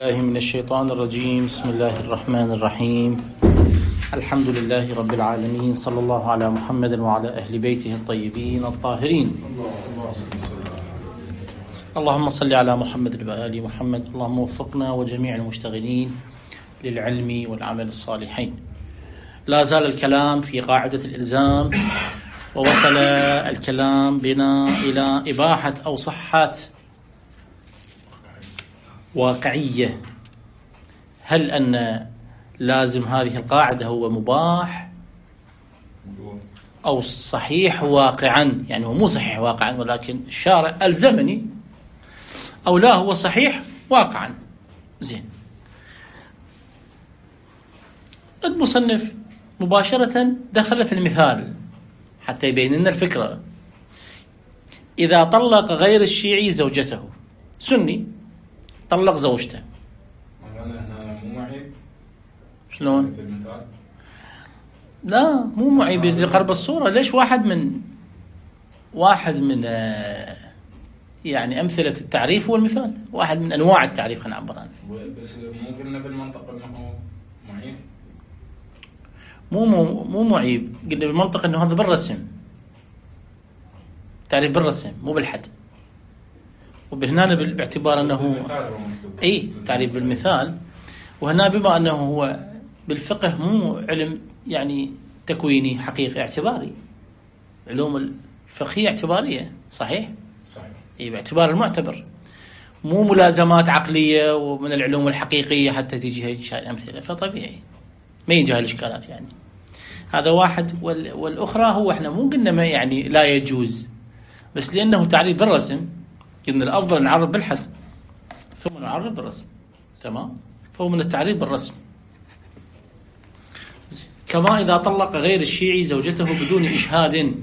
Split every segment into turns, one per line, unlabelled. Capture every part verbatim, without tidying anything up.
الله من الشيطان الرجيم. بسم الله الرحمن الرحيم. الحمد لله رب العالمين، صلى الله على محمد وعلى أهل بيته الطيبين الطاهرين. اللهم صل على محمد وآل محمد. اللهم وفقنا وجميع المشتغلين للعلم والعمل الصالحين. لا زال الكلام في قاعدة الإلزام، ووصل الكلام بنا إلى إباحة أو صحة واقعية. هل أن لازم هذه القاعدة هو مباح أو صحيح واقعا؟ يعني هو مو صحيح واقعا ولكن الشارع ألزمني، أو لا هو صحيح واقعا. زين، المصنف مباشرة دخل في المثال حتى يبين لنا الفكرة. إذا طلق غير الشيعي زوجته، سني طلق زوجته،
مو معيب؟
شلون؟
في المثال
لا مو معيب لقرب الصورة. ليش واحد من واحد من يعني أمثلة التعريف هو المثال، واحد من أنواع التعريف خلينا نعبر عنه.
بس مو قلنا بالمنطق انه معيب؟
مو مو مو معيب، قلنا بالمنطق انه هذا بالرسم، تعريف بالرسم مو بالحد. وبهنا باعتبار انه اي تعريف بالمثال، وهنا بما انه هو بالفقه مو علم يعني تكويني حقيقي، اعتباري، علوم الفقهية اعتبارية. صحيح؟
صحيح.
اي باعتبار المعتبر، مو ملازمات عقلية ومن العلوم الحقيقية حتى تيجي هيك الأمثلة، فطبيعي ما يجي هالإشكالات. يعني هذا واحد. وال... والأخرى هو احنا مو قلنا ما يعني لا يجوز، بس لأنه تعريف بالرسم قلنا الأفضل نعرف بالحد ثم نعرف بالرسم. تمام؟ فهو من التعريف بالرسم. كما إذا طلق غير الشيعي زوجته بدون إشهاد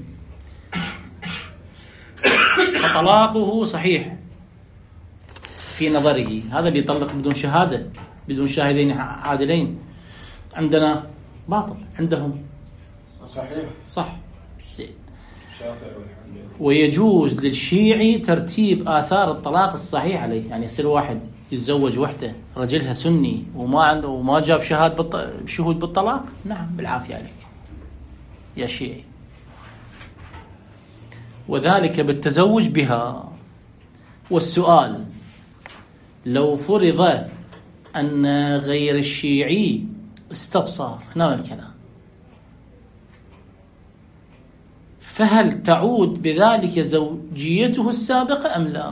فطلاقه صحيح في نظره. هذا اللي يطلق بدون شهادة، بدون شاهدين عادلين، عندنا باطل، عندهم
صحيح.
صح. زين.
شافع والحمد لله.
ويجوز للشيعي ترتيب آثار الطلاق الصحيح عليه. يعني يصير واحد يتزوج وحده رجلها سني وما عنده وما جاب شهاد بالط... شهود بالطلاق، نعم بالعافية عليك يا شيعي. وذلك بالتزوج بها. والسؤال: لو فرض أن غير الشيعي استبصر، هنا الكلام، فهل تعود بذلك زوجيته السابقة أم لا؟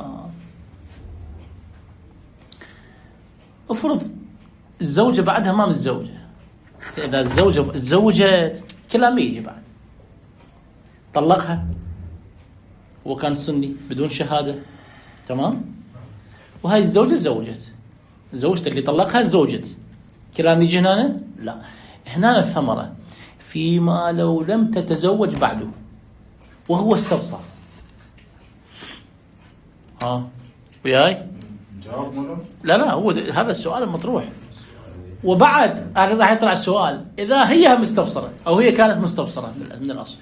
افرض الزوجة بعدها ما متزوجة. إذا الزوجة تزوجت كلام ما يجي بعد، طلقها وكان سني بدون شهادة، تمام؟ وهاي الزوجة تزوجت، زوجته اللي طلقها تزوجت، كلام يجي هنا؟ لا. هنا الثمرة فيما لو لم تتزوج بعده وهو استبصر. ها وياي؟
جواب مرة؟
لا لا، هو هذا السؤال المطروح. وبعد راح يطلع السؤال: إذا هي مستبصرت أو هي كانت مستبصرة من الأصل،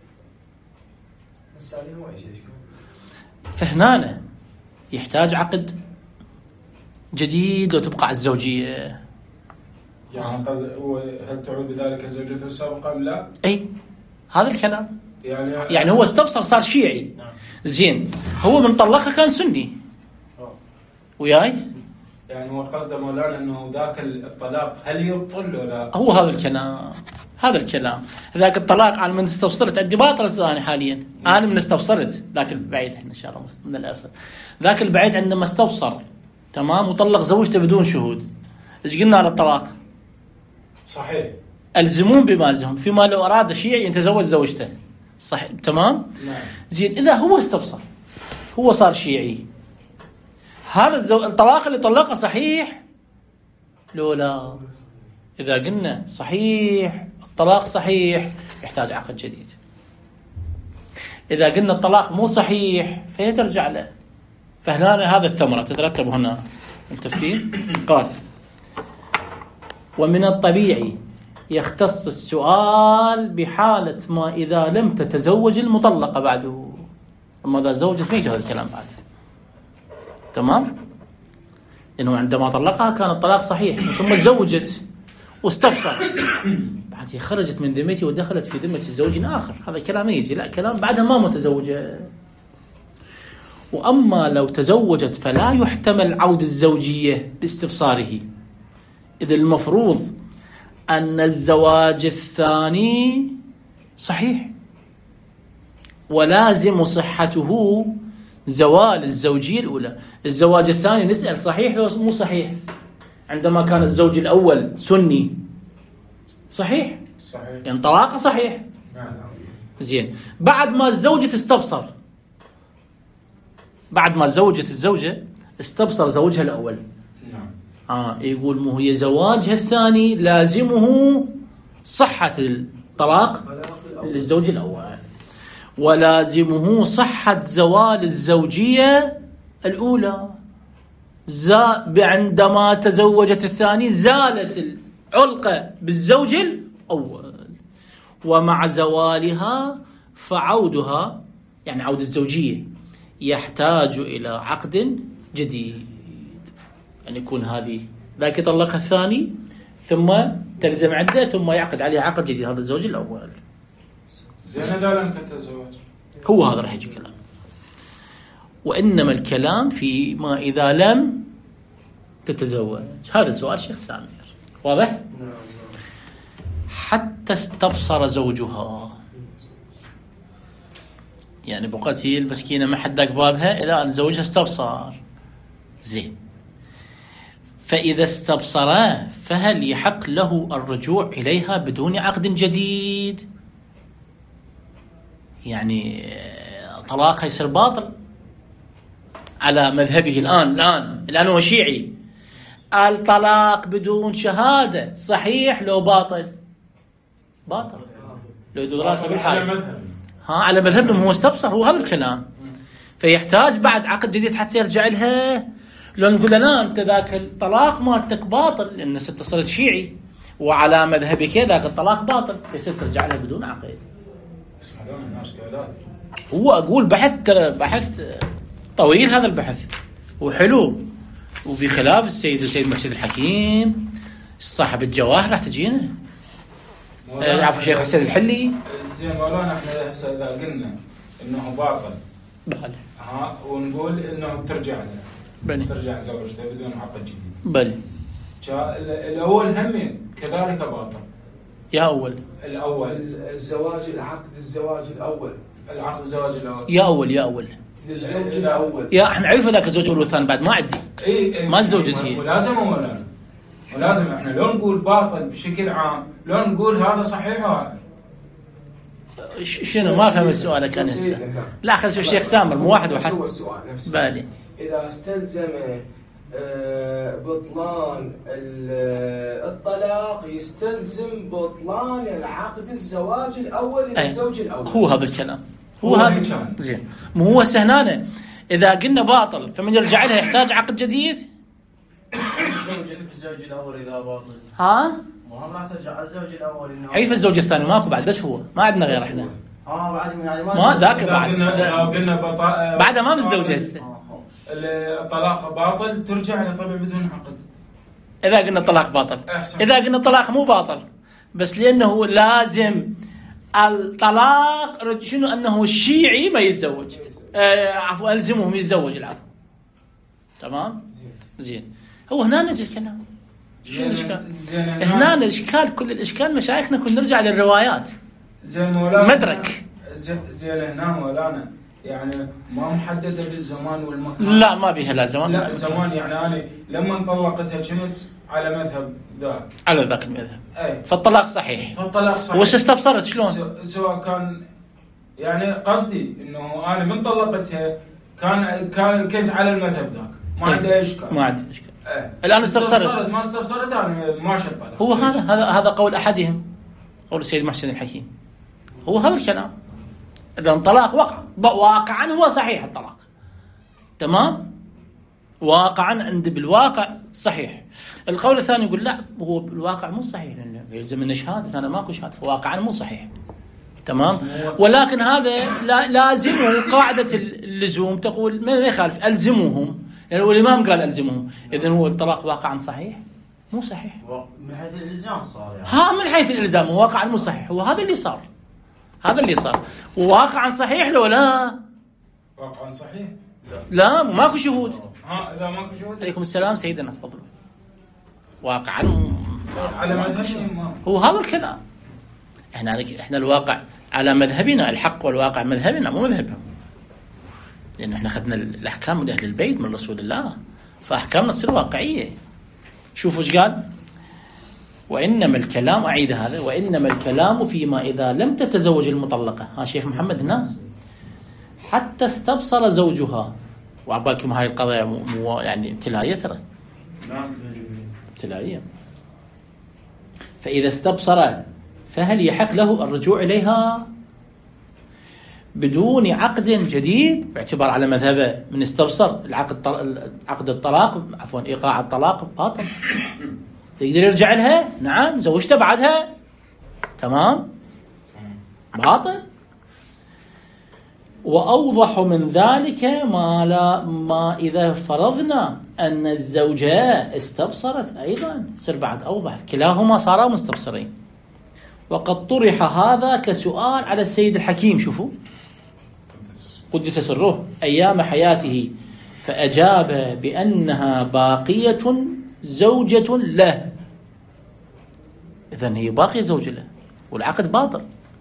فهنا يحتاج عقد جديد لو تبقى على الزوجية.
يعني هل تعود بذلك زوجته السابقة أم لا؟
أي هذا الكلام.
يعني
يعني هو استبصر صار شيعي.
نعم.
زين، هو من طلقها كان سني.
أوه.
وياي؟
يعني هو قصده مولانا أنه ذاك الطلاق هل يبطل ولا؟
هو هذا الكلام، هذا الكلام. ذاك الطلاق على من استبصرت عندي باطل الزاني حاليا. أنا من استبصرت، ذاك البعيد احنا إن شاء الله من الأصل. ذاك البعيد عندما استبصر تمام وطلق زوجته بدون شهود، ايش قلنا على الطلاق؟
صحيح.
الزمون بما الزمهم فيما لو أراد الشيعي يتزوج زوجته. صحيح. تمام.
نعم.
زين، إذا هو استبصر هو صار شيعي، هذا الزو... الطلاق اللي طلقه صحيح لو لا؟ إذا قلنا صحيح الطلاق صحيح يحتاج عقد جديد. إذا قلنا الطلاق مو صحيح فهي ترجع له. فهنا هذا الثمرة تترتب هنا التفكير. قال: ومن الطبيعي يختص السؤال بحالة ما إذا لم تتزوج المطلقة بعده. أما إذا زوجت ما يجي هذا الكلام بعد. تمام؟ لأنه عندما طلقها كان الطلاق صحيح، ثم تزوجت واستبصر، بعد هي خرجت من ذمتي ودخلت في ذمة الزوج آخر، هذا كلام يجي، لا كلام بعدها ما متزوجة. وأما لو تزوجت فلا يحتمل عود الزوجية باستبصاره، إذ المفروض أن الزواج الثاني صحيح، ولازم صحته زوال الزوجية الأولى. الزواج الثاني نسأل صحيح لو مو صحيح؟ عندما كان الزوج الأول سني صحيح،
صحيح،
يعني طلاقه صحيح. زين، بعد ما الزوجة استبصر، بعد ما زوجت الزوجة استبصر زوجها الأول،
نعم،
آه يقول مو هي زواجها الثاني لازمه صحة الطلاق للزوج الأول، ولازمه صحة زوال الزوجية الأولى. عندما تزوجت الثاني زالت العلقة بالزوج الأول، ومع زوالها فعودها يعني عود الزوجية يحتاج إلى عقد جديد، أن يكون هذه ذاك يطلقها الثاني ثم تلزم عدة ثم يعقد عليها عقد جديد هذا الزوج الأول.
زين إذا لم تتزوج
هو هذا راح يجي كلام. وإنما الكلام في ما إذا لم تتزوج. هذا سؤال شيخ سامر واضح؟ حتى استبصر زوجها، يعني بقت هي المسكينة ما حد داق بابها إلى أن زوجها استبصر. زين، فإذا استبصر فهل يحق له الرجوع إليها بدون عقد جديد؟ يعني طلاقها يصير باطل على مذهبه الآن. الآن الآن هو شيعي، الطلاق بدون شهادة صحيح لو باطل؟ باطل لو دراسة بالحال ها على مذهبهم هو استبصر، هو هذا الكلام. فيحتاج بعد عقد جديد حتى يرجع لها. لو نقول لا أنت ذاك الطلاق مالتك باطل لأن ست صرت شيعي وعلى مذهبك ذاك الطلاق باطل، يصير ترجع لها بدون عقد. هو أقول بحث ترى بحث طويل، هذا البحث وحلو وبخلاف السيد السيد محسن الحكيم صاحب الجواهر راح تجينا عفوا شيخ حسين الحلي.
زين مولانا احنا هسه اذا قلنا انه باطل
بلى
ها ونقول انه ترجع له
بلى
ترجع زوجته بدون عقد جديد
بلى
الاول هم كذلك باطل.
يا اول
الاول
الزواج العقد الزواج الاول
العقد الزواج الاول
يا اول يا اول
للزوج الاول
يا احنا عرفنا ذاك الزوج الاول والثاني بعد ما عندي
اي اي
ما تزوجت هي
ولازم مولانا ولازم احنا لو نقول باطل بشكل عام لو نقول هذا صحيح وهذا
شنو ما فهم السؤال كان هسه. لا خلينا نشوف الشيخ سامر مو واحد واحد
هو السؤال نفسه.
بالي
اذا استلزم بطلان الطلاق يستلزم بطلان العقد الزواج الاول للزوج الاول.
هو هذا الكلام هو هذا زين. مو هو سهنانه اذا قلنا باطل فمن يرجع لها يحتاج عقد جديد.
زوجة الزوج الاول اذا باطل
ها
ما راح ترجع على الزوج الاول انه
عيف الزوج الثاني ماكو بعد بس هو ما عندنا غير احنا
اه بعد يعني ما
ما ذاك بعد
لو قلنا بطا...
بعد ما متزوج هسه
الطلاق باطل ترجع له طبعا بدون عقد.
اذا قلنا الطلاق باطل
أحسن.
اذا قلنا الطلاق مو باطل بس لانه لازم الطلاق شنو انه الشيعي ما يتزوج آه عفوا الزمهم يتزوج العفو تمام زين. هو هنا نجي الكلام شنو الاشكال هنا الاشكال كل الاشكال مشايخنا كنا نرجع للروايات
زين مولانا
مدرك
زين هنا مولانا يعني ما محدده بالزمان والمكان.
لا ما بيها لا زمان
لا زمان يعني انا لما طلقتها كنت على مذهب ذاك
على ذاك المذهب
اي
فالطلاق صحيح
فالطلاق صحيح.
وش استبصرت شلون
سواء كان يعني قصدي انه انا من طلقتها كان كان كنت على المذهب ذاك ما عندي اشكال
ما عندي اشكال
ايه.
الان استبصرت
ما استبصرت انا ماشي الطلاق.
هو هذا هذا هذا قول احدهم قول السيد محسن الحكيم هو هذا الكلام. اذا الطلاق وقع واقعا هو صحيح الطلاق تمام واقعا عند بالواقع صحيح. القول الثاني يقول لا هو بالواقع مو صحيح لانه يلزم منه شهاده انا ماكو شهاده فواقعا مو صحيح تمام. ولكن هذا لا لازمه قاعده اللزوم تقول ما يخالف الزمهم يعني الإمام قال ألزمهم، إذن هو الطلاق واقعا صحيح؟ مو صحيح
من حيث الإلزام صار يعني.
ها من حيث الإلزام واقعا مو صحيح، هو هذا اللي صار، هذا اللي صار. وواقعا صحيح لو لا؟
واقعا صحيح
لا ماكو شهود.
ها إذا ماكو شهود.
عليكم السلام سيدنا تفضلوا. واقعا
على مذهبهم
هو هذا الكلام. احنا احنا الواقع على مذهبنا، الحق والواقع مذهبنا مو مذهبهم، لأن احنا أخذنا الأحكام من أهل البيت من رسول الله، فأحكامنا تصير واقعية. شوفوا ايش قال: وإنما الكلام، أعيد هذا، وإنما الكلام فيما إذا لم تتزوج المطلقة، ها شيخ محمد هنا، حتى استبصر زوجها. وعبالكم هاي القضايا مو مو يعني ابتلاءية، ترى ابتلاءية. فإذا استبصر فهل يحق له الرجوع إليها بدون عقد جديد، باعتبار على مذهبه من استبصر العقد عقد الطلاق، عفوا إيقاع الطلاق باطل، يقدر يرجع لها؟ نعم. زوجته بعدها؟ تمام، باطل. وأوضح من ذلك ما لا ما إذا فرضنا أن الزوجة استبصرت أيضا، يصير بعد أوضح، كلاهما صارا مستبصرين. وقد طرح هذا كسؤال على السيد الحكيم، شوفوا قدس سره، أيام حياته، فأجاب بأنها باقية زوجة له. إذن هي باقية زوجة له والعقد باطل،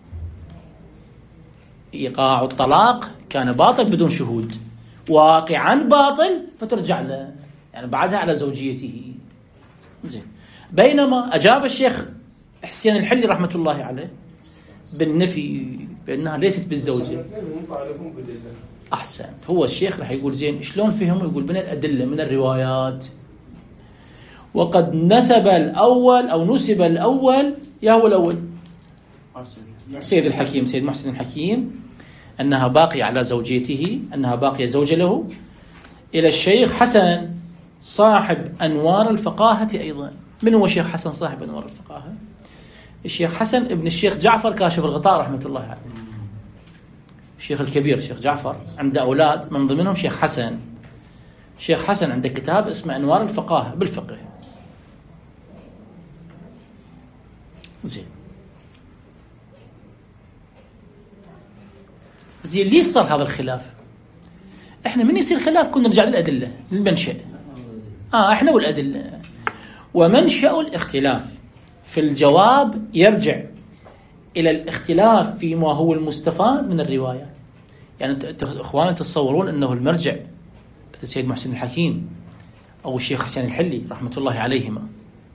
إيقاع الطلاق كان باطل بدون شهود، واقعا باطل، فترجع له يعني بعدها على زوجيته. زين. بينما أجاب الشيخ حسين الحلي رحمة الله عليه بالنفي، بأنها ليست بالزوجة. أحسنت. هو الشيخ راح يقول زين شلون فهموا؟ يقول من الأدلة، من الروايات. وقد نسب الأول أو نسب الأول، يا هو الأول سيد الحكيم، سيد محسن الحكيم، أنها باقية على زوجيته، أنها باقية زوجة له، إلى الشيخ حسن صاحب أنوار الفقاهة أيضا. من هو الشيخ حسن صاحب أنوار الفقاهة؟ الشيخ حسن ابن الشيخ جعفر كاشف الغطاء رحمة الله عليه، الشيخ الكبير الشيخ جعفر عنده أولاد من ضمنهم شيخ حسن. شيخ حسن عنده كتاب اسمه أنوار الفقاهة بالفقه. زين زين ليش صار هذا الخلاف؟ احنا من يصير خلاف كنا نرجع للأدلة، للمنشأ. اه احنا والأدلة. ومنشأ الاختلاف في الجواب يرجع إلى الاختلاف فيما هو المستفاد من الروايات. يعني اخواني تتصورون انه المرجع مثل السيد محسن الحكيم او الشيخ حسين الحلي رحمة الله عليهما،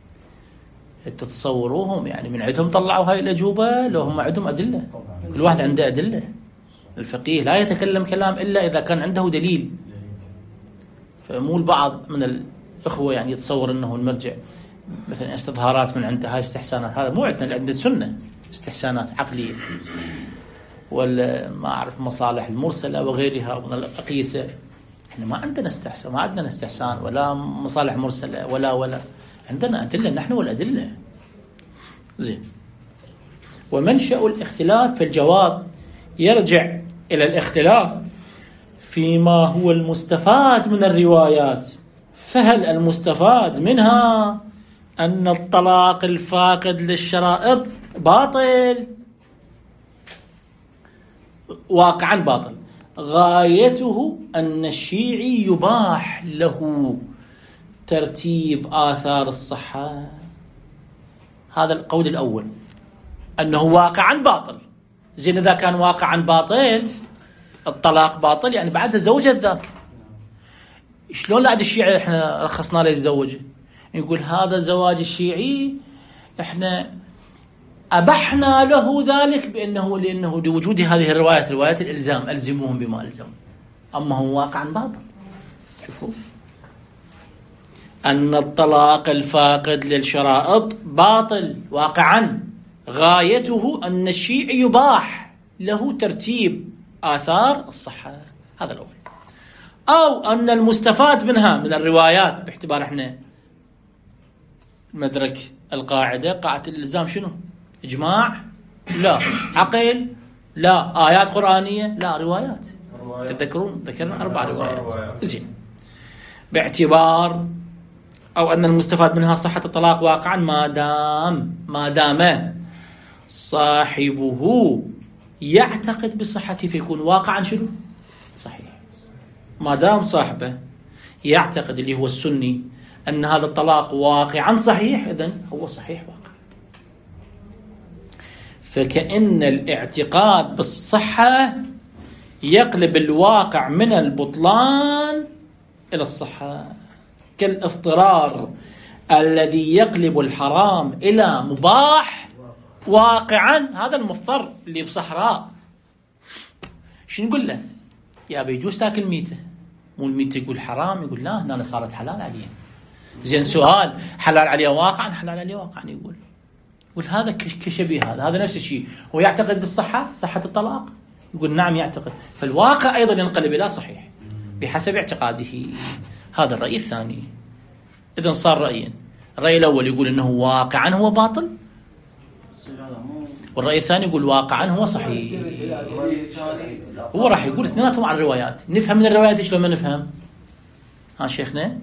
تتصوروهم يعني من عندهم طلعوا هاي الأجوبة؟ لو هم عندهم أدلة، كل واحد عنده أدلة. الفقيه لا يتكلم كلام إلا إذا كان عنده دليل. فمو البعض من الأخوة يعني يتصور أنه المرجع مثلا استظهارات من عنده، هاي استحسانات، هذا مو عندنا، عندنا السنة استحسانات عقلية، ولا ما أعرف مصالح المرسلة وغيرها من الأقيسة. إحنا ما عندنا استحسان، ما عندنا استحسان ولا مصالح مرسلة ولا ولا عندنا أدلة، نحن والأدلة. زين. ومنشأ الاختلاف في الجواب يرجع إلى الاختلاف فيما هو المستفاد من الروايات. فهل المستفاد منها أن الطلاق الفاقد للشرائط باطل؟ واقعا باطل. غايته أن الشيعي يباح له ترتيب آثار الصحة. هذا القول الأول، أنه واقعا باطل. زين إذا كان واقعا باطل، الطلاق باطل، يعني بعدها زوجة ذاك. شلون لعد الشيعي احنا رخصنا له يتزوجه؟ يقول هذا زواج الشيعي احنا أبحنا له ذلك بأنه لأنه لوجود هذه الروايات، روايات الإلزام، ألزموهم بما ألزم. أما هو واقعا باطل. شوفوا أن الطلاق الفاقد للشرائط باطل واقعا. غايته أن الشيعي يباح له ترتيب آثار الصحة. هذا الأول. أو أن المستفاد منها من الروايات، باعتبار احنا مدرك القاعدة، قاعدة الإلزام شنو؟ إجماع؟ لا. عقل؟ لا. آيات قرآنية؟ لا. روايات. تذكرون ذكرنا أربع روايات. زين. باعتبار أو أن المستفاد منها صحة الطلاق واقعا ما دام ما دام صاحبه يعتقد بصحته، فيكون واقعا شنو؟ صحيح. ما دام صاحبه يعتقد اللي هو السني أن هذا الطلاق واقعا صحيح، إذن هو صحيح واقع. فكأن الاعتقاد بالصحة يقلب الواقع من البطلان إلى الصحة، كالاضطرار الذي يقلب الحرام إلى مباح واقعا. هذا المضطر اللي بصحراء شو نقول له؟ يا أبي يجوز تاكل ميته، مو الميته يقول حرام، يقول لا هنا صارت حلال عليه. زين سؤال، حلال عليه واقعا؟ حلال عليه واقعا. يقول يقول هذا كشبيه، هذا هذا نفس الشيء. هو يعتقد بالصحة، صحة الطلاق، يقول نعم يعتقد، فالواقع أيضا ينقلب إلى صحيح بحسب اعتقاده. هذا الرأي الثاني. إذن صار رأيين، الرأي الأول يقول إنه واقعا هو باطل، والرأي الثاني يقول واقعا هو صحيح. هو راح يقول اثنيناتهم على الروايات. نفهم من الروايات ايش لما نفهم؟ ها شيخنا؟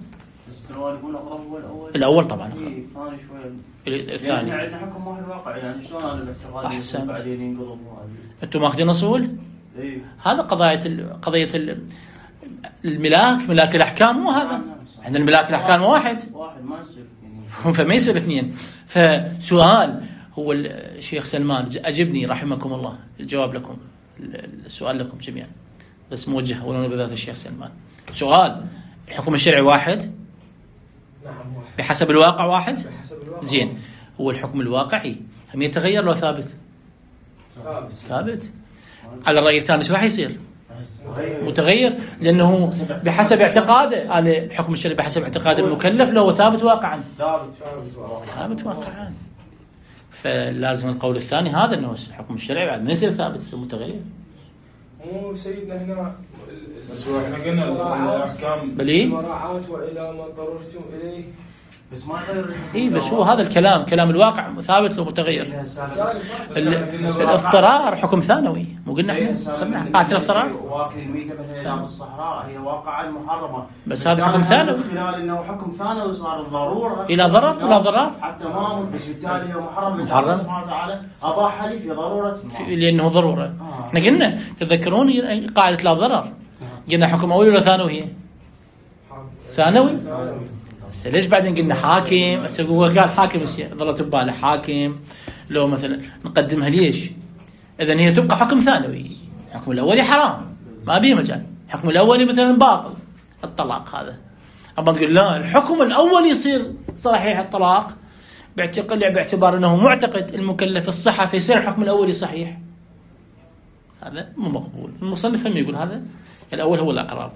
الأول طبعا
الثاني شوي.
الثاني
يعني عندنا حكم واحد واقع، يعني شلون أنا باعتقادي
أحسن.
بعدين ينقلب؟
أنتم ماخذين أصول؟
إيه.
هذا قضية قضية الملاك، ملاك الأحكام، مو هذا. عندنا الملاك الأحكام واحد
واحد ما يصير
فما يصير اثنين. فسؤال، هو الشيخ سلمان أجبني رحمكم الله، الجواب لكم، السؤال لكم جميعا بس موجه ولو بذات الشيخ سلمان. سؤال، الحكم الشرعي واحد؟
نعم واحد.
بحسب الواقع واحد؟
بحسب الواقع.
زين، هو الحكم الواقعي هم يتغير لو ثابت؟
ثابت.
ثابت. على الرأي الثاني ايش راح يصير؟ متغير، لأنه بحسب اعتقاده. على الحكم الشرعي بحسب اعتقاد المكلف لو ثابت واقعا.
ثابت
ثابت واقعا. فلازم القول الثاني هذا، انه الحكم الشرعي بعد ما يصير ثابت، يصير متغير.
مو سيدنا هنا
بس هو احنا قلنا الاحكام
بلي
المراعاة والى ما اضطررتم اليه.
بس ما يغير.
اي بس هو هذا الكلام، كلام الواقع ثابت لو متغير. الاضطرار حكم ثانوي، مو قلنا احنا قاتل اضطرار
واكل الميتة مثلا بالصحراء هي واقعا محرمة،
بس هذا حكم ثانوي.
خلال انه حكم ثانوي صار الضرورة
الى ضرر ولا ضرر
حتى ما، بس بالتالي هو محرم. بس
محرم.
الله سبحانه وتعالى اباح لي في ضرورة،
لانه ضرورة.
آه.
احنا قلنا تتذكرون قاعدة لا ضرر، قلنا حكم اول ولا ثانوي؟ هي ثانوي. بس ليش بعدين قلنا حاكم؟ هو قال حاكم، ظلت بباله حاكم لو مثلا نقدمها ليش؟ اذا هي تبقى حكم ثانوي. الحكم الاولي حرام ما به مجال، الحكم الاولي مثلا باطل الطلاق. هذا اما تقول لا الحكم الاول يصير صحيح الطلاق باعتقاد باعتبار انه معتقد المكلف الصحه، فيصير الحكم الاولي صحيح. هذا مو مقبول. المصنف هم يقول هذا الاول هو الاقرب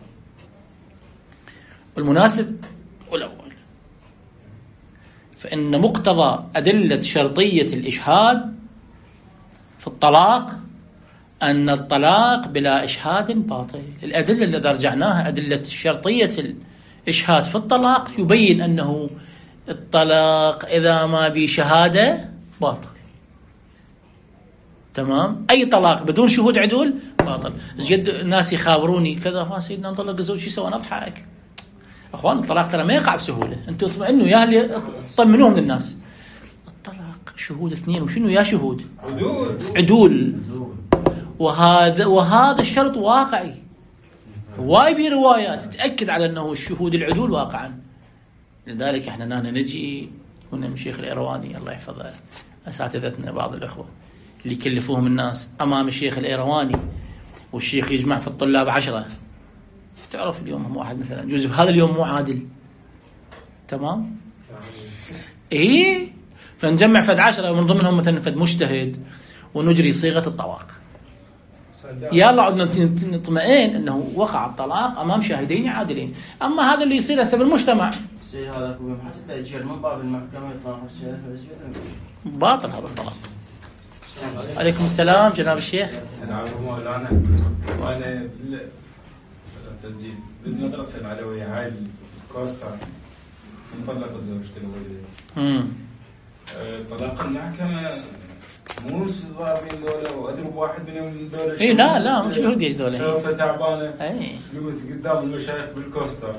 والمناسب والأول. فإن مقتضى أدلة شرطية الإشهاد في الطلاق أن الطلاق بلا إشهاد باطل. الأدلة التي رجعناها أدلة شرطية الإشهاد في الطلاق يبين أنه الطلاق إذا ما بشهادة باطل. تمام؟ أي طلاق بدون شهود عدول باطل. جد الناس يخابروني كذا، ما سيدنا نطلق الزوج شو سوى؟ أنا أضحك. أخوان الطلاق ترى ما يقع بسهولة، أنتوا اطمئنوا يا اللي طمنوهم للناس. الطلاق شهود اثنين، وشنو يا شهود؟
عدول.
عدول. وهذا وهذا الشرط واقعي. واي بي روايات تأكد على أنه الشهود العدول واقعا. لذلك احنا نانا نجي هنا من الشيخ الإيرواني الله يحفظه، أساتذتنا بعض الأخوة اللي يكلفوهم الناس أمام الشيخ الإيرواني، والشيخ يجمع في الطلاب عشرة. تعرف اليوم هم واحد مثلا يجوز هذا اليوم مو عادل، تمام؟ إيه، فنجمع فد عشرة ومن ضمنهم مثلا فد مجتهد ونجري صيغة الطلاق. يلا عدنا نطمئن أنه وقع الطلاق أمام شاهدين عادلين. أما هذا اللي يصير هسه بالمجتمع
الشيء هذا حتى تأجيل من باب المحكمة يطلع
باطل هذا الطلاق. عليكم السلام جناب الشيخ.
نعم مولانا، وانا تنزيل بالمدرسه العلويه هاي الكوستر نطلق زوجتي الاوليه.
امم
طلاق المحكمه مو ضاربين دولة واضرب واحد منهم دولة.
اي لا لا مش يهودي ايش دولة.
شرطة تعبانة.
اي.
قلت قدام المشايخ بالكوستر.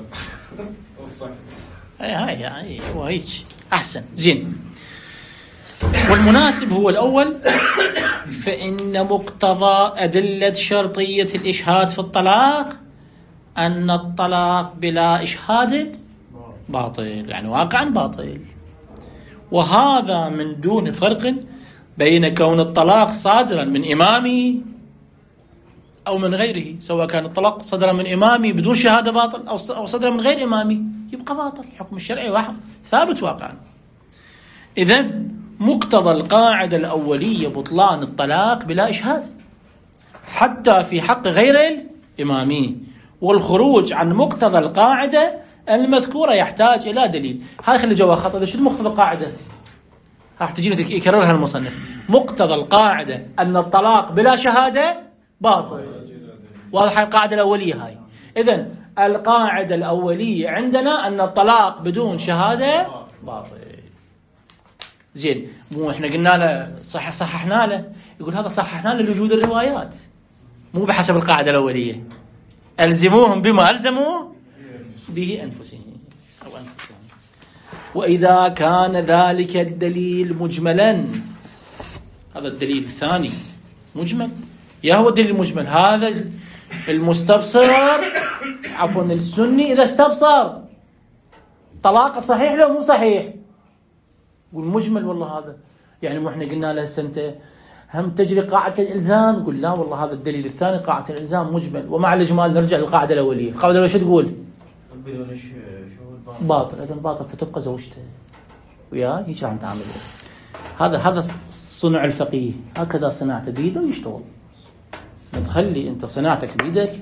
اي هاي هاي هو هيك احسن زين. والمناسب هو الاول فإن مقتضى أدلة شرطية الإشهاد في الطلاق أن الطلاق بلا إشهاد باطل، يعني واقعا باطل. وهذا من دون فرق بين كون الطلاق صادرا من إمامي أو من غيره، سواء كان الطلاق صدر من إمامي بدون شهادة باطل أو صدر من غير إمامي يبقى باطل. الحكم الشرعي واحد ثابت واقعا. إذن مقتضى القاعدة الأولية بطلان الطلاق بلا إشهاد حتى في حق غير الإمامي، والخروج عن مقتضى القاعدة المذكورة يحتاج إلى دليل. هاي خلي جوا خطأ. شو مقتضى القاعدة؟ راح تجينا يكررها المصنف. مقتضى القاعدة أن الطلاق بلا شهادة باطل. واضح القاعدة الأولية هاي. إذن القاعدة الأولية عندنا أن الطلاق بدون شهادة باطل. زين، مو احنا قلنا له صح صححنا له، يقول هذا صححنا له لوجود الروايات مو بحسب القاعدة الأولية. ألزموهم بما ألزموا به أنفسهم أو أنفسهم. وإذا كان ذلك الدليل مجملا، هذا الدليل الثاني مجمل. يا هو الدليل المجمل هذا المستبصر عفوا السني إذا استبصر طلاق صحيح لو مو صحيح، والمجمل والله هذا يعني مو احنا قلنا له انت هم تجري قاعدة الإلزام، يقول لا والله هذا الدليل الثاني قاعدة الإلزام مجمل. ومع الإجمال نرجع للقاعدة الأولية. القاعدة الأولية شو تقول؟
بدون شهود
باطل. إذن باطل فتبقى زوجته وياه هيك راح نتعامل. هذا هذا صنع الفقيه، هكذا صناعته بيده ويشتغل. تخلي انت صناعتك بيدك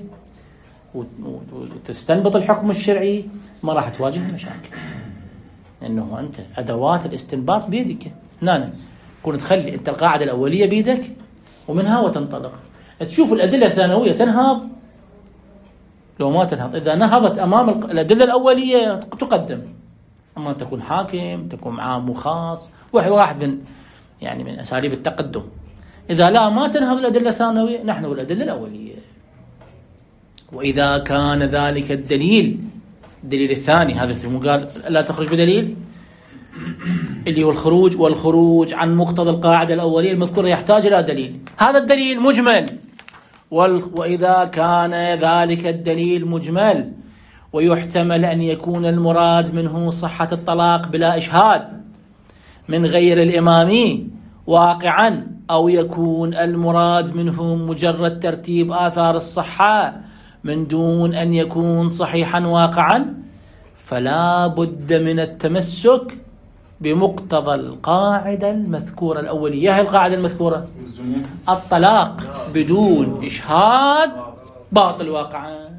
وتستنبط الحكم الشرعي ما راح تواجه مشاكل، لأنه أنت أدوات الاستنباط بيدك. هنا كون تخلي أنت القاعدة الأولية بيدك ومنها وتنطلق تشوف الأدلة الثانوية تنهض لو ما تنهض. إذا نهضت أمام الأدلة الأولية تقدم، أما تكون حاكم تكون عام وخاص واحد من يعني من أساليب التقدم. إذا لا ما تنهض الأدلة الثانوية نحن والأدلة الأولية. وإذا كان ذلك الدليل الدليل الثاني هذا في قال لا تخرج بدليل اللي هو الخروج، والخروج عن مقتضى القاعدة الأولية المذكورة يحتاج إلى دليل. هذا الدليل مجمل. وإذا كان ذلك الدليل مجمل ويحتمل أن يكون المراد منه صحة الطلاق بلا إشهاد من غير الإمامي واقعا، أو يكون المراد منه مجرد ترتيب آثار الصحة من دون أن يكون صحيحا واقعا، فلا بد من التمسك بمقتضى القاعدة المذكورة الأولية. هي القاعدة المذكورة الطلاق بدون إشهاد باطل واقعا.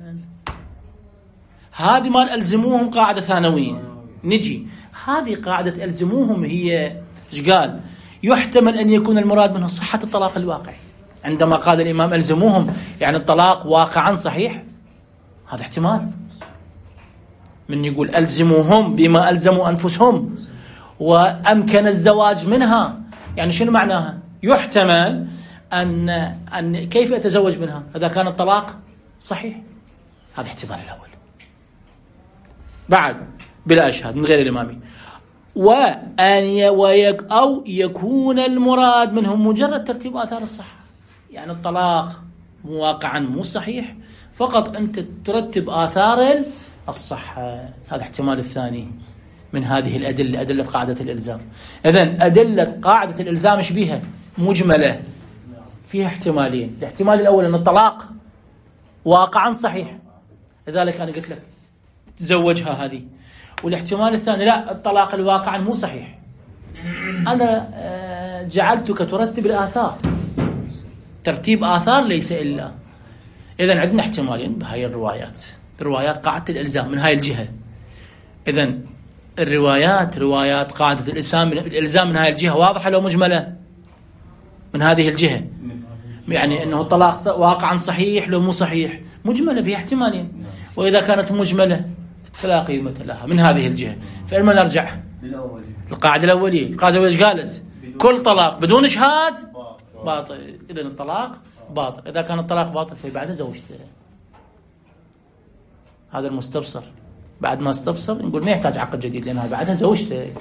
هذه ما ألزموهم قاعدة ثانوية. نجي هذه قاعدة ألزموهم هي إيش قال؟ يحتمل أن يكون المراد منه صحة الطلاق الواقعي. عندما قال الإمام ألزموهم يعني الطلاق واقعا صحيح، هذا احتمال. من يقول ألزموهم بما ألزموا أنفسهم وأمكن الزواج منها، يعني شنو معناها؟ يحتمل أن أن كيف أتزوج منها إذا كان الطلاق صحيح. هذا احتمال الأول بعد بلا إشهاد من غير الإمامي. وأن ويك أو يكون المراد منهم مجرد ترتيب آثار الصحة، يعني الطلاق واقعا مو صحيح، فقط أنت ترتب آثار الصحة. هذا احتمال الثاني من هذه الأدلة، أدلة قاعدة الإلزام. إذن أدلة قاعدة الإلزام إيش بيها؟ مجملة فيها احتمالين. الاحتمال الأول أن الطلاق واقعا صحيح، لذلك أنا قلت لك تزوجها هذه. والاحتمال الثاني لا، الطلاق الواقعا مو صحيح، أنا جعلتك ترتب الآثار، ترتيب آثار ليس إلا. إذن عندنا احتمالين بهاي الروايات، روايات قاعدة الإلزام من هاي الجهة. إذن الروايات روايات قاعدة الإلزام الإلزام من هاي الجهة واضحة لو مجملة؟ من هذه الجهة يعني أنه الطلاق واقعا صحيح لو مو صحيح، مجملة فيها احتمالين. وإذا كانت مجملة فلا قيمة لها من هذه الجهة. فإما نرجع القاعدة الأولية. القاعدة الأولية قالت كل طلاق بدون إشهاد باطل. إذن الطلاق باطل. إذا كان الطلاق باطل فبعد زوجته. هذا المستبصر بعد ما استبصر نقول ما يحتاج عقد جديد لأنها بعدها زوجتك.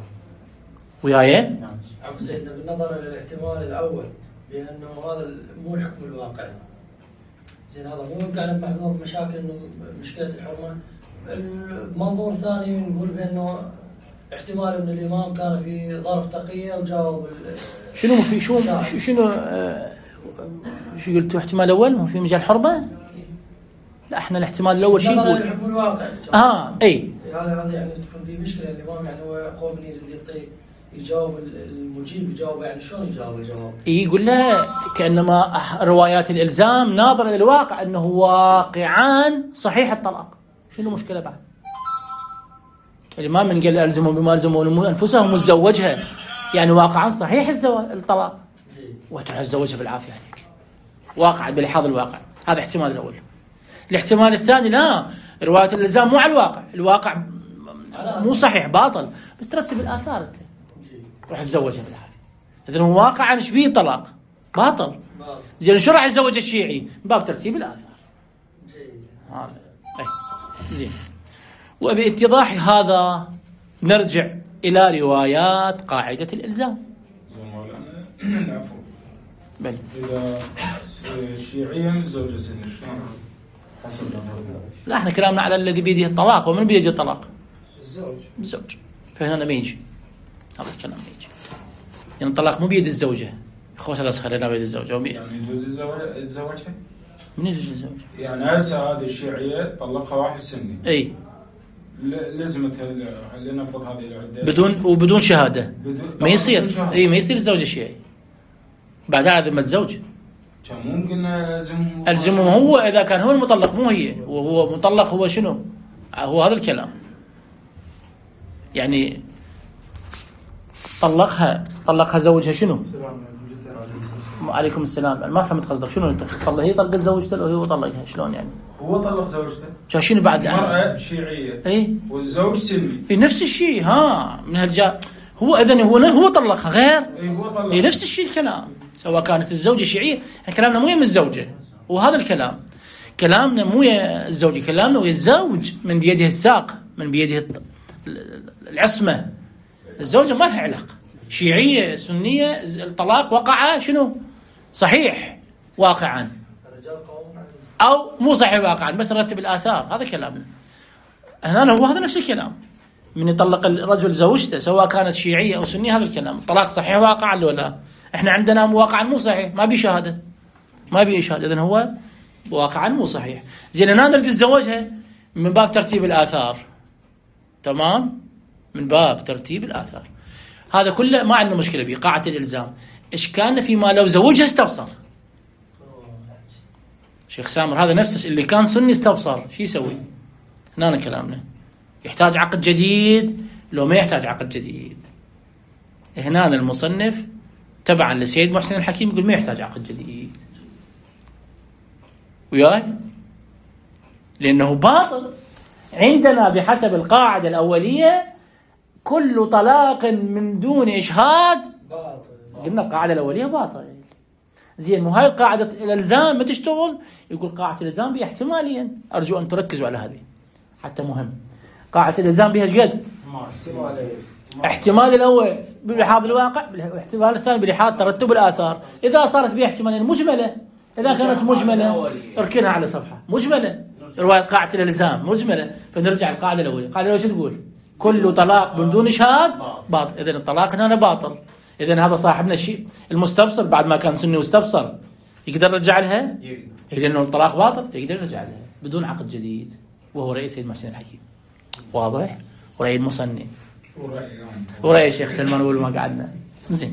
وياي؟
نعم. عفوا سيدنا بالنظر إلى الاحتمال الأول بأنه هذا مو الحكم الواقعي. زين هذا مو كان محظور مشاكل إنه مشكلة الحرمة. المنظور ثاني نقول بأنه احتمال إن الإمام كان في ظرف تقية وجاوب.
شنو في شو شنو آه شو قلتوا احتمال أول في مجال حرمة؟ لا احنا الاحتمال الأول شيء يقول
الحكم الواقعي.
اه اي
هذا هذا يعني تكون في مشكلة الإمام يعني هو خوف من يعطي يجاوب المجيب يجاوب يعني شلون يجاوب الجواب؟
يقول له كأنما روايات الإلزام ناظرة للواقع أنه واقعان صحيح الطلاق. شنو المشكلة بعد؟ الإمام من قال ألزموا بما ألزموا أنفسهم وتزوجها يعني واقعا صحيح الزواج الطلاق وتروح تزوجها بالعافية عليك واقعا بلحاظ الواقع. هذا احتمال الأول. الاحتمال الثاني لا رواية الإلزام مو على الواقع. الواقع مو صحيح باطل بس ترتب الآثار أنت روح تزوجها بالعافية. إذن هو واقعا شبيه طلاق باطل. زين شو راح يتزوج الشيعي؟ من باب ترتيب الآثار. هذا أي زين. وباتضاح هذا نرجع إلى روايات قاعدة الإلزام.
العفو.
بل
إذا شيعيا زوجة سنة شلون حسب
لا احنا كلامنا على الذي بيده الطلاق. ومن بيده الطلاق؟
الزوج.
الزوج. فهنا ما يجي هذا الكلام ما يجي. يعني الطلاق مو بيد الزوجة. اخوات الأصغر لا بيد الزوجة.
يعني يجوز يتزوجها؟
من يجوز الزوج؟
يعني هسه هذه الشيعية طلقها واحد سني.
اي
لزمتها لنفرض هذه العدة
بدون وبدون شهادة ما يصير.
شهادة.
اي ما يصير الزوج الشيعي بعدها على ذمة الزوج.
كان ممكن ألزم
ألزمه هو إذا كان هو المطلق مو هي. وهو مطلق هو شنو؟ هو هذا الكلام. يعني طلقها طلقها زوجها شنو؟ عليكم السلام. ما فهمت قصدك شنو انت طلق هي طلقت زوجته لو هو طلقها شلون يعني؟
هو طلق زوجته.
شنو بعد
المرأة شيعية
اي
والزوج سني.
اي نفس الشيء. ها من هالجا هو اذن هو هو طلقها غير.
اي هو طلق.
اي نفس الشيء الكلام سواء كانت الزوجة شيعية. كلامنا مو يم الزوجة وهذا الكلام كلامنا مو يا الزوجة. كلامنا ويا الزوج من بيده الساق من بيده العصمة. الزوجة ما لها علاقة. شيعية سنية الطلاق وقع شنو صحيح واقعا أو مو صحيح واقعا بس نرتب الآثار. هذا كلامنا هنا. هو هذا نفس الكلام من يطلق الرجل زوجته سواء كانت شيعية أو سنية. هذا الكلام الطلاق صحيح واقعا ولا احنا عندنا واقعا مو صحيح ما بي شهادة ما بي شهادة. إذن هو واقعا مو صحيح. زين أنا نريد نتزوجها من باب ترتيب الآثار. تمام من باب ترتيب الآثار. هذا كله ما عندنا مشكلة به. قاعدة الإلزام إشكالنا فيما لو زوجها استبصر. شيخ سامر هذا نفسه اللي كان سني استبصر شو يسوي؟ هنا كلامنا يحتاج عقد جديد لو ما يحتاج عقد جديد. هنا المصنف تبعا لسيد محسن الحكيم يقول ما يحتاج عقد جديد. وياي لأنه باطل عندنا بحسب القاعدة الأولية كل طلاق من دون إشهاد باطل. قلنا القاعدة الأولية باطل. زين مو هاي قاعدة الإلزام ما تشتغل. يقول قاعدة الإلزام بها احتماليا. أرجو أن تركزوا على هذه حتى مهم. قاعدة الإلزام بها شقد احتمال الأول بلحاظ الواقع والاحتمال الثاني بلحاظ ترتب الآثار. إذا صارت بها احتمالين مجملة إذا كانت مجملة اركنها على صفحة مجملة. رواية قاعدة الإلزام مجملة فنرجع القاعدة الأولى. القاعدة الأولى شو تقول؟ كل طلاق من دون إشهاد باطل. إذن الطلاق هنا باطل. إذن هذا صاحبنا الشيء المستبصر بعد ما كان سني واستبصر يقدر يرجع لها لأنه الطلاق باطل يقدر يرجع لها بدون عقد جديد وهو رئيس سيد محسن الحكيم. واضح؟ ورأي المصنف ورأي الشيخ سلمان أول ما قعدنا. زين.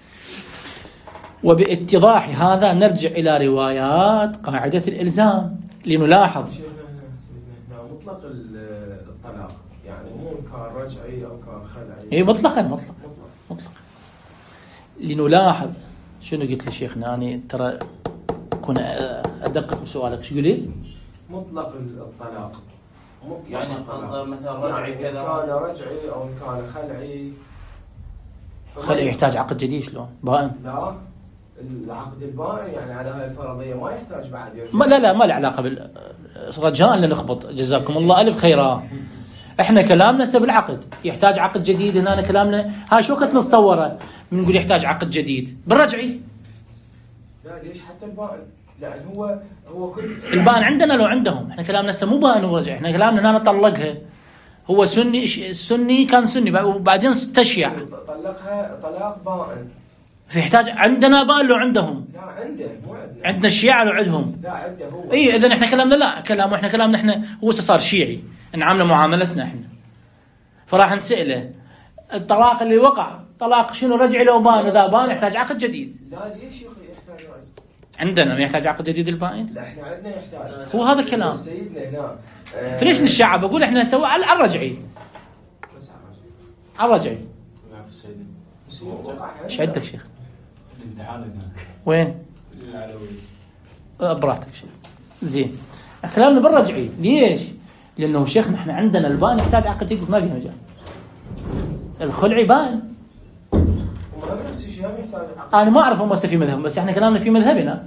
وباتضاح هذا نرجع إلى روايات قاعدة الإلزام لنلاحظ
مطلق الطلاق يعني مو كان رجعي أو كان خلعي.
إيه مطلقا مطلق مطلق. لنلاحظ شنو قلت لشيخنا يعني ترى كنا أدقق بسؤالك شو قلت؟
مطلق الطلاق مطلق
يعني قصده مثلا رجعي
يعني
كذا
كان رجعي أو كان خلعي.
خلعي يحتاج عقد جديد شلون؟ بائن
لا العقد البائن يعني على هاي الفرضية ما يحتاج بعد يرجع.
ما لا لا ما له علاقة بال رجاء لا نخبط، جزاكم الله ألف خيرا. احنا كلامنا سب العقد يحتاج عقد جديد. هنا كلامنا هاي شو كنت نتصوره بنقول يحتاج عقد جديد بالرجعي.
لا ليش حتى البائن؟ لأن هو هو كل
البائن عندنا لو عندهم. احنا كلامنا هسه مو بائن ورجع، احنا كلامنا هنا طلقها. هو سني السني كان سني وبعدين استشيع
طلقها طلاق بائن.
فيحتاج عندنا بائن لو عندهم.
لا عنده مو عندنا.
عندنا الشيعة لو عندهم.
لا عنده هو.
اي اذا احنا كلامنا لا كلام احنا كلامنا احنا هو صار شيعي نعامله معاملتنا احنا. فراح نسأله الطلاق اللي وقع طلاق شنو رجعي لو بان؟ اذا بان يحتاج عقد جديد.
لا ليش يحتاج رجع؟
عندنا ما يحتاج عقد جديد البائن؟
لا احنا عندنا يحتاج.
هو هذا الكلام.
سيدنا هنا. آه
فليش الشعب بقول احنا نسوي على الرجعي.
بس
على الرجعي.
لا في سيدنا.
ايش عندك شيخ؟
الامتحان هناك.
وين؟
العلوي.
براحتك شيخ. زين. كلامنا بالرجعي، ليش؟ لانه شيخ نحن عندنا البائن يحتاج عقد جديد ما فيه مجال. الخلعي بائن.
وما نفس الشيء هم يحتاج عقد.
انا ما اعرف هم في مذهبهم بس احنا كلامنا في مذهبنا.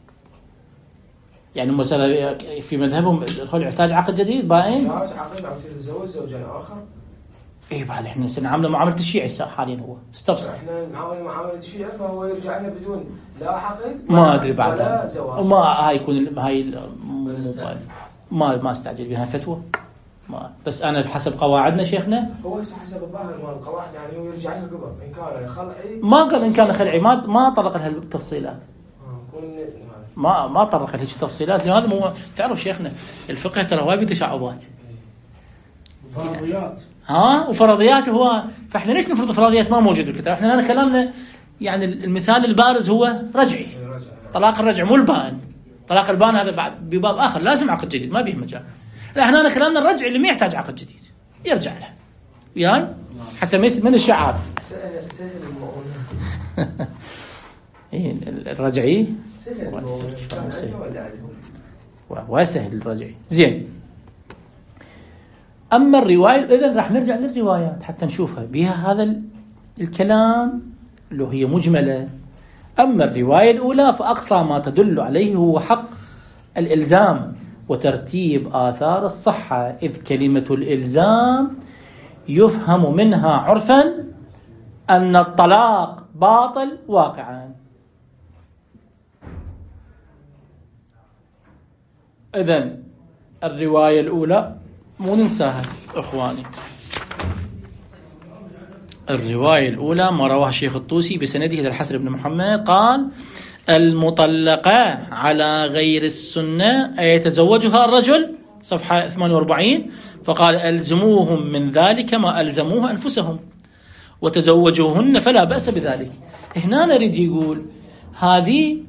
يعني مثلا في مذهبهم الخلع يحتاج عقد جديد بائن.
يحتاج عقد او تتزوج زوجا اخر.
اي بعد احنا نعامله معامله الشيعي حاليا. هو استبصر
احنا نعامل معامله الشيعة فهو يرجع لنا بدون لا عقد
ما ادري بعد
ولا زواج.
ما هاي يكون هاي ما ما استعجل بها فتوى ما. بس انا بحسب قواعدنا شيخنا
هو حسب الظاهر مال القواعد يعني هو يرجع لنا قبل ان كان خلعي.
ما قال ان كان خلعي ما ما طرق لها التفصيلات.
اه كل
ما ما طرق لها التفصيلات. هذا مو تعرف شيخنا الفقه ترى وايد تشعبات.
فرضيات.
ها وفرضيات هو. فاحنا ليش نفرض فرضيات ما موجود بالكتاب؟ احنا هنا كلامنا يعني المثال البارز هو رجعي. طلاق الرجع مو البائن. طلاق البائن هذا بعد بباب اخر لازم عقد جديد ما بيه مجال. لا احنا هنا كلامنا الرجع اللي ما يحتاج عقد جديد يرجع له يعني حتى من الشعاب.
سهل سهل المؤمن.
ايه الرجعي
سهل المؤمن
وسهل الرجعي. زين. أما الرواية إذن راح نرجع للروايات حتى نشوفها بها هذا الكلام اللي هي مجملة. أما الرواية الأولى فأقصى ما تدل عليه هو حق الإلزام وترتيب آثار الصحة، إذ كلمة الإلزام يفهم منها عرفا أن الطلاق باطل واقعا. إذن الرواية الأولى مو ننساها إخواني. الرواية الأولى ما رواه الشيخ الطوسي بسنده إلى الحسن بن محمد قال المطلقة على غير السنة يتزوجها الرجل صفحة ثمانية وأربعين فقال ألزموهم من ذلك ما ألزموه أنفسهم وتزوجوهن فلا بأس بذلك. هنا نريد يقول هذه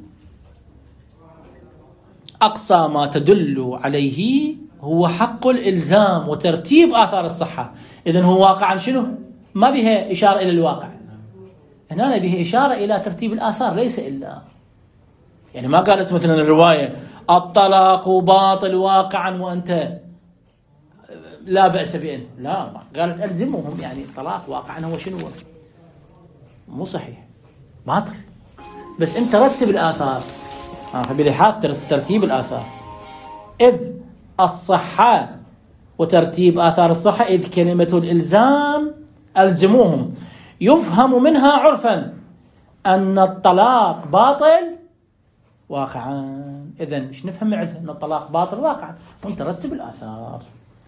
أقصى ما تدل عليه هو حق الإلزام وترتيب آثار الصحة. إذن هو واقعا شنو؟ ما بها إشارة إلى الواقع. هنا بها إشارة إلى ترتيب الآثار ليس إلا يعني ما قالت مثلا الرواية الطلاق باطل واقعا وأنت لا بأس بأن لا ما قالت ألزمهم يعني الطلاق واقعا هو شنو؟ مو صحيح باطل بس أنت رتب الآثار. آه فبلحاظ ترتيب الآثار إذ الصحة وترتيب آثار الصحة إذ كلمة الإلزام ألزموهم يفهم منها عرفا أن الطلاق باطل واقعا. إذن إيش نفهم معها؟ أن الطلاق باطل واقعا وانت رتب الآثار.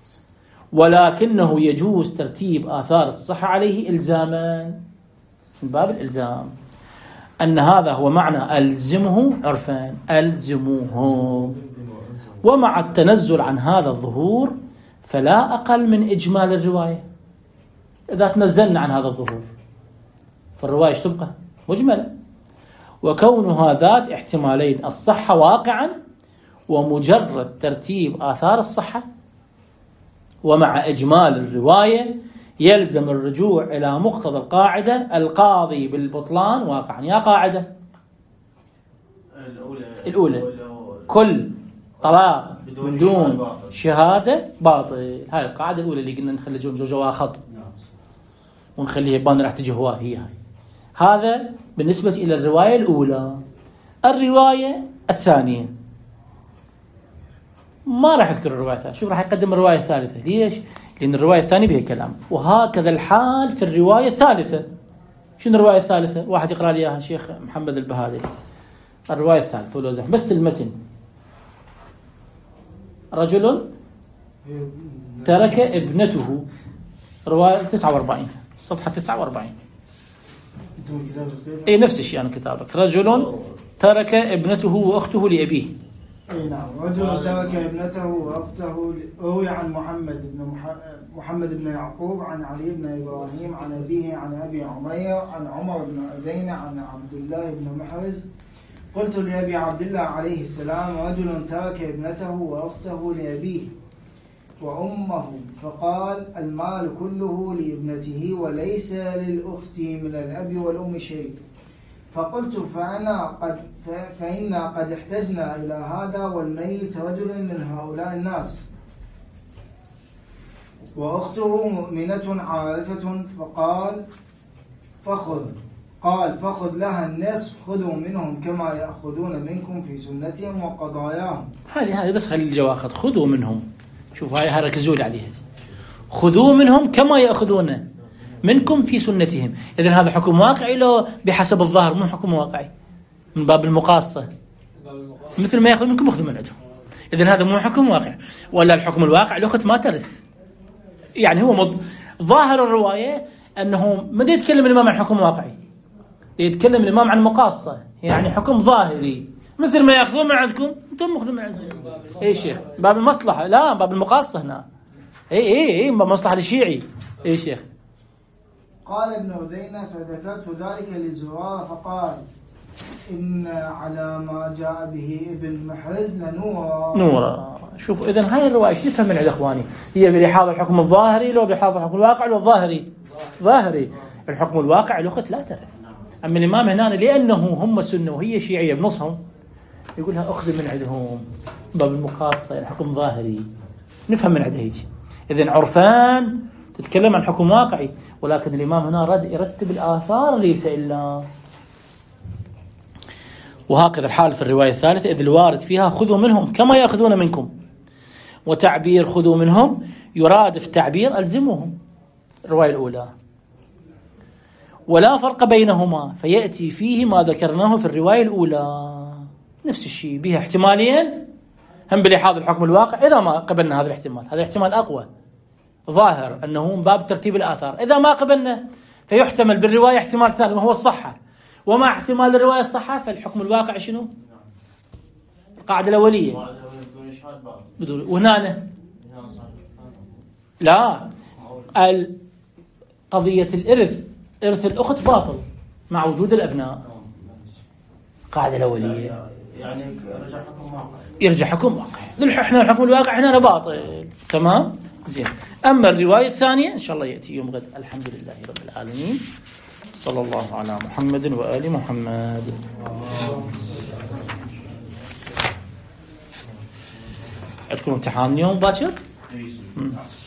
ولكنه يجوز ترتيب آثار الصحة عليه إلزاما من باب الإلزام أن هذا هو معنى ألزمه عرفا ألزموه. ومع التنزل عن هذا الظهور فلا أقل من إجمال الرواية. إذا تنزلنا عن هذا الظهور فالرواية تبقى مجملة وكونها ذات احتمالين الصحة واقعا ومجرد ترتيب آثار الصحة. ومع إجمال الرواية يلزم الرجوع إلى مقتضى القاعدة القاضي بالبطلان واقعا. يا قاعدة
الأولى,
الأولى. كل طلاق من دون شهادة باطل. هاي القاعدة الأولى اللي قلنا نخلي جوجوا خط ونخليها بان راح تجي هواء هي هاي هذا بالنسبة إلى الرواية الأولى. الرواية الثانية ما راح يذكر الرواية الثالثة. شوف راح يقدم الرواية الثالثة. ليش؟ لأن الرواية الثانية بها كلام. وهكذا الحال في الرواية الثالثة. شنو الرواية الثالثة؟ واحد يقرأ لي إياها شيخ محمد البهادري. الرواية الثالثة ولو زح بس المتن. رجل ترك ابنته، رواية تسعة وأربعين صفحة تسعة وأربعين. اي نفس الشيء أنا كتابك. رجل ترك ابنته وأخته لأبيه.
اي نعم. رجل ترك ابنته واخته. روي عن محمد بن محمد بن يعقوب عن علي بن ابراهيم عن ابيه عن ابي عمير عن عمر بن أذين عن عبد الله بن محرز قلت لابي عبد الله عليه السلام: رجل ترك ابنته واخته لابيه وامه، فقال: المال كله لابنته وليس للاخت من الاب والام شيء. فقلت: فأنا قد فإنا قد احتجنا إلى هذا والميت رجل من هؤلاء الناس وأخته مؤمنة عارفة. فقال: فخذ قال فخذ لها النصف، خذوا منهم كما يأخذون منكم في سنتهم وقضاياهم.
هذه هذه بس خلي الجواخذ. خذوا منهم. شوف هاي ركزوا لي عليها. خذوا منهم كما يأخذون منكم في سنتهم. إذن هذا حكم واقعي لو بحسب الظاهر مو حكم واقعي من باب المقاصة، مثل ما يأخذ منكم أخذوا من عندهم. إذن هذا مو حكم واقع. ولا الحكم الواقع الأخت ما ترث. يعني هو مض... ظاهر الرواية أنه ما يتكلم الإمام عن حكم واقعي، يتكلم الإمام عن مقاصة، يعني حكم ظاهري مثل ما يأخذون من عندكم أنتم أخذوا من عندهم. إيه شيخ باب المصلحة، لا باب المقاصة هنا. إيه إيه إيه مصلحة للشيعي. إيه شيخ.
قال ابن أذين: فذكرت ذلك لزرارة فقال: إن على ما جاء به ابن محرز لنورا.
نورا. شوف إذن هاي الرواية ايش نفهم من عند إخواني؟ هي بلحاظ الحكم الظاهري لو بلحاظ الحكم الواقع لو الظاهري ظاهري. الحكم الواقع الأخت لا ترث. أما الإمام هنا لأنه هم سنة وهي شيعية بنصهم يقولها أخذ من عندهم باب المقاصة، يعني حكم ظاهري نفهم من عند هيك. إذن عرفان تتكلم عن حكم واقعي، ولكن الإمام هنا رد يرتب الآثار ليس إلا. وهكذا الحال في الرواية الثالثة إذ الوارد فيها خذوا منهم كما يأخذون منكم، وتعبير خذوا منهم يرادف تعبير ألزموهم الرواية الأولى، ولا فرق بينهما فيأتي فيه ما ذكرناه في الرواية الأولى. نفس الشيء بها احتمالين هم بلحاظ الحكم الواقع. إذا ما قبلنا هذا الاحتمال، هذا الاحتمال أقوى ظاهر أنه من باب ترتيب الآثار. إذا ما قبلنا فيحتمل بالرواية احتمال ثاني وهو الصحة، ومع احتمال الرواية الصحة فالحكم الواقع شنو؟ القاعدة الأولية بدون. وهنا لا قضية الإرث، إرث الأخت باطل مع وجود الأبناء. القاعدة الأولية
يعني يرجع حكم واقع.
يرجع حكم واقع. احنا الحكم الواقع هنا باطل. تمام زين. أما الرواية الثانية إن شاء الله يأتي يوم غد. الحمد لله رب العالمين. صلى الله على محمد وآل محمد. عندكم امتحان اليوم باكر؟